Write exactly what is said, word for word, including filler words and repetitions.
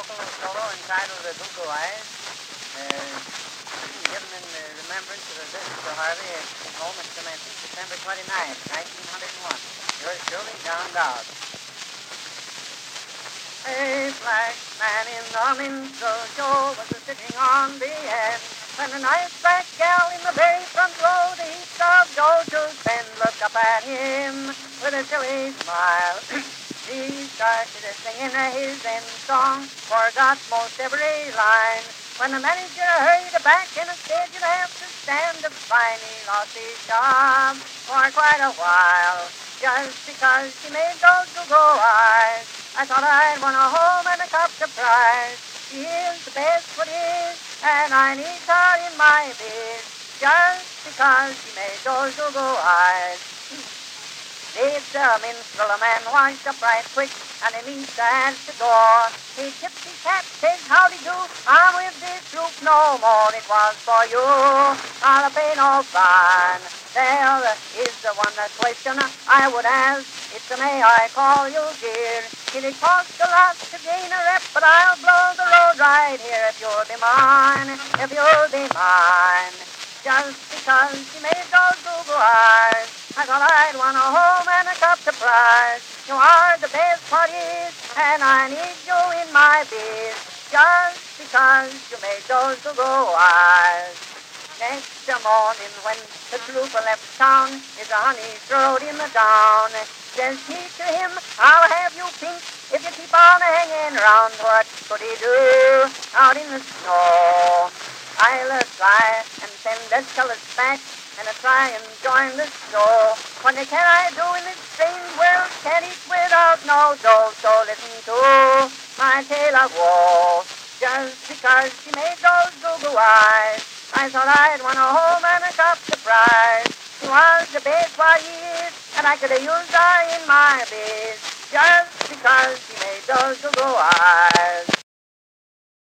awful solo entitled The Goo Goo Eyes, uh, given in uh, remembrance of a visit to Harvey at his home at Clementi, December twenty-ninth, nineteen oh one. Yours truly, John Dowd. A black man in the minstrel show was sitting on the end, when a nice black gal in the very front row, the heaps of dough to spend, looked up at him with a silly smile. He started singing his end song, forgot most every line. When the manager hurried back and said you'd have to stand to fine, he lost his job for quite a while, just because she made those goo-goo eyes. I thought I'd won a home and a cup to prize. She is the best what is, and I need her in my bed, just because she made those goo-goo eyes. It's a minstrel, a man washed up right quick, and he meets her at the door. He tips his hat, says, howdy do, I'm with this troop no more. It was for you, I'll pay no fine. There is the one question I would ask. It's a may I call you dear. Did it cost a lot to gain a rep, but I'll blow the road right here if you'll be mine, if you'll be mine. Just because she made those goo-goo eyes, I thought I'd won a home and a cup to prize. You are the best what is, and I need you in my bed, just because you made those goo-goo eyes. Next morning when the trooper left town, his honey throwed him down. Says he to him, I'll have you pink if you keep on hanging round. What could he do out in the snow? I'll try and send this fellas back, and I'll try and join the show. What can I do in this strange world? Can't eat without no dough. So listen to my tale of woe. Just because she made those goo-goo eyes, I thought I'd won a home and a cup to prize. She was the best what is, and I could have used her in my bed, just because she made those goo-goo eyes.